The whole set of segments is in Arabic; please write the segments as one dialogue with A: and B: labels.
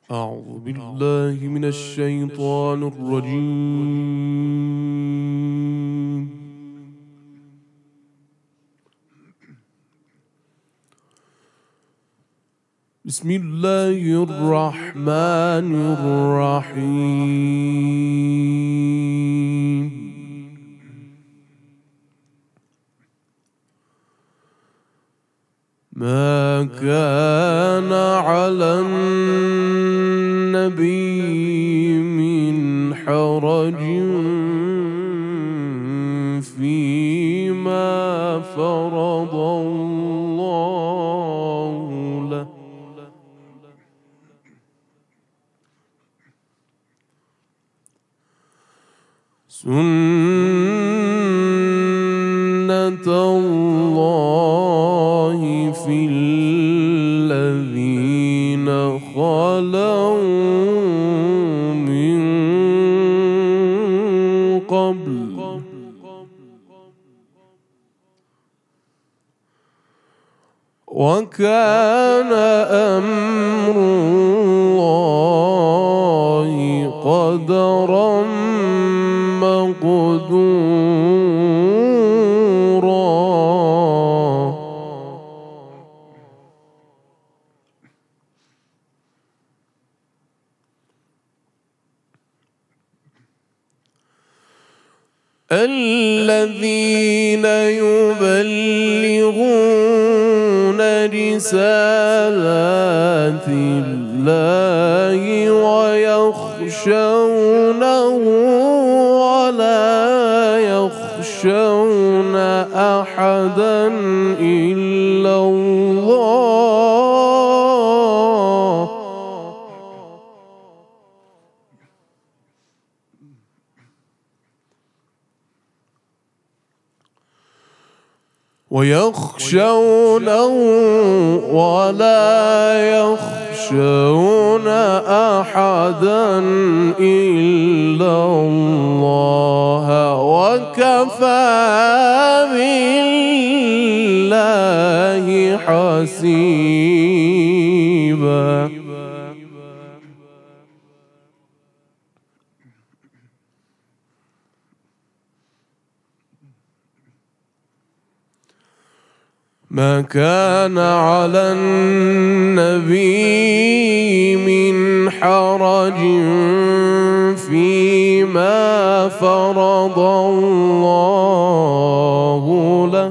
A: أعوذ بالله من الشيطان الرجيم. بسم الله الرحمن الرحيم. ما كان على النبي من حرج فيما فرض الله له، سنة الله في الذين خلوا من قبل، وكان أمر الله قدرا مقدورا. الذين يبلغون رسالات الله ويخشونه ولا يخشون أحدا إلا الله، ويخشونه ولا يخشون أحدا إلا الله، وكفى بالله حسيبا. ما كان على النبي من حرج فيما فرض الله له،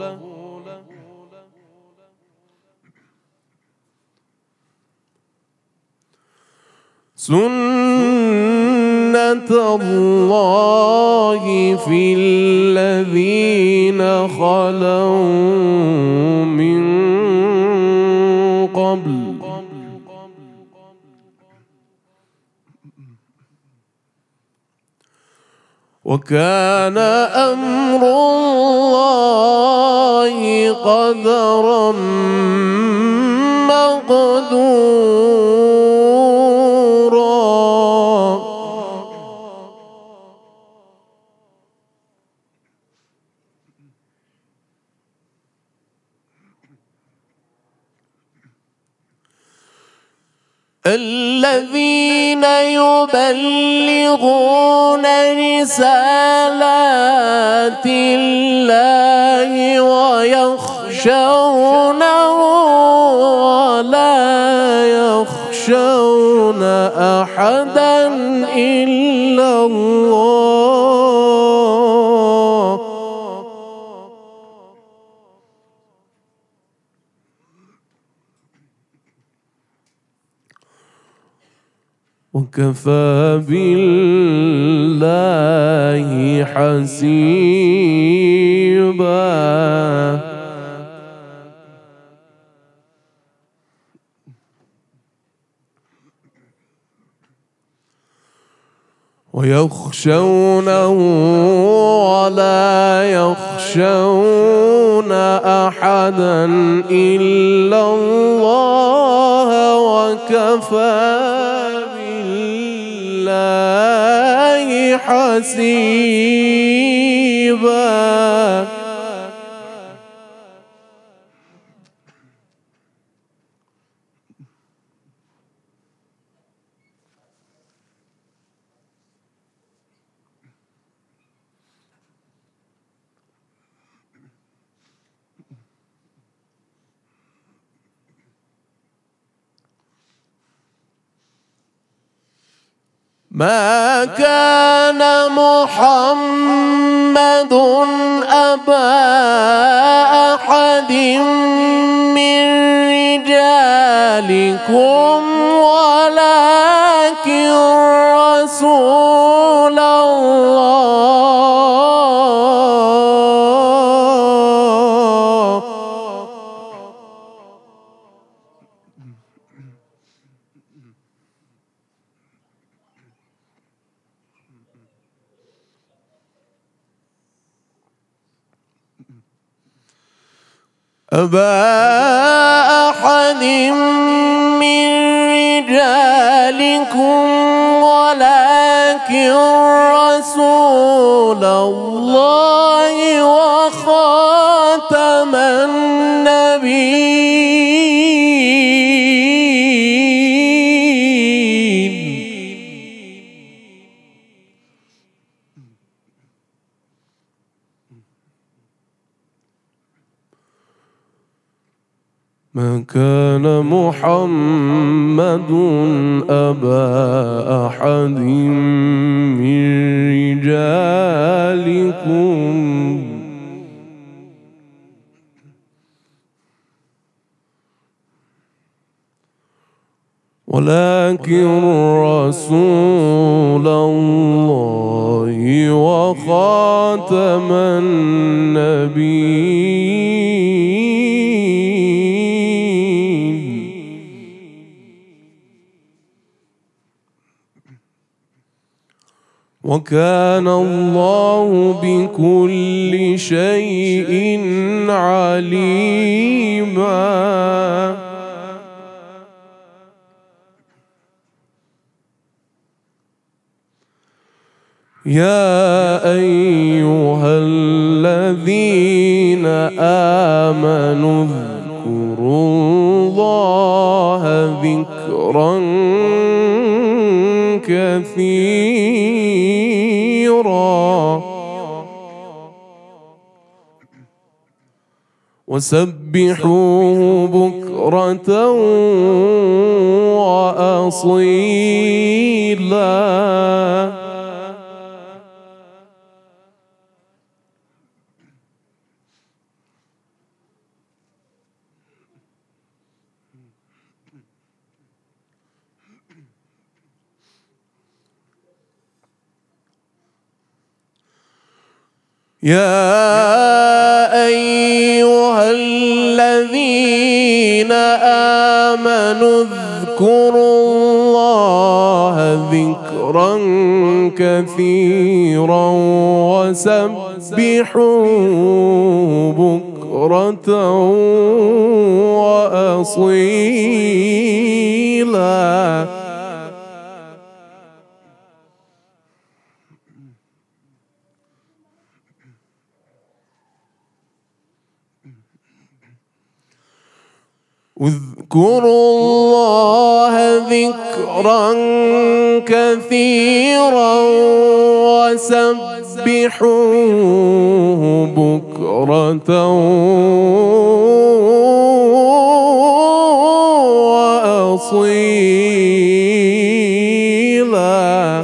A: سنة الله في الذين خلوا من قبل، وكان أمر الله قدرا مقدورا. الذين يبلغون رسالات الله ويخشونه ولا يخشون أحدا إلا الله، وكفى بالله حسيبا. ويخشونه ولا يخشون أحدا إلا الله، وكفى بالله حسيبا. ما كان محمد أبا أحد من رجالكم ولكن رسول الله. أبا أحد من رجالكم ولكن رسول الله وخاتم النبيين. ما كان محمد أبا أحد من رجالكم ولكن رسول الله وخاتم النبيين. وكان الله بكل شيء عليما. يا أيها الذين آمنوا اذكروا الله ذكرا كثيرا وسبحوه بكرة وأصيلا. يا أيها الذين آمنوا اذكروا الله ذكرا كثيرا وسبحوه بكرة وأصيلا. اذكروا الله ذكرا كثيرا وسبحوه بكرة وأصيلا.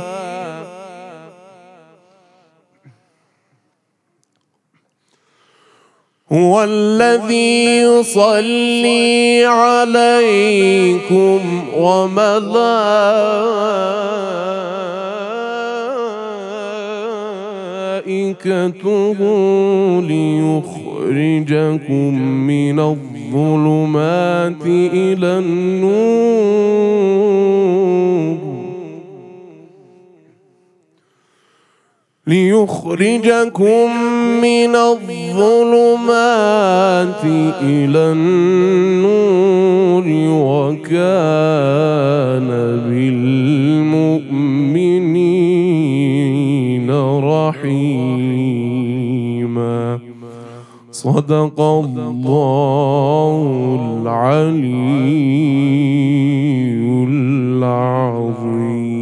A: هو الذي يصلي عليكم وملائكته ليخرجكم من الظلمات إلى النور من الظلمات إلى النور وكان بالمؤمنين رحيما. صدق الله العلي العظيم.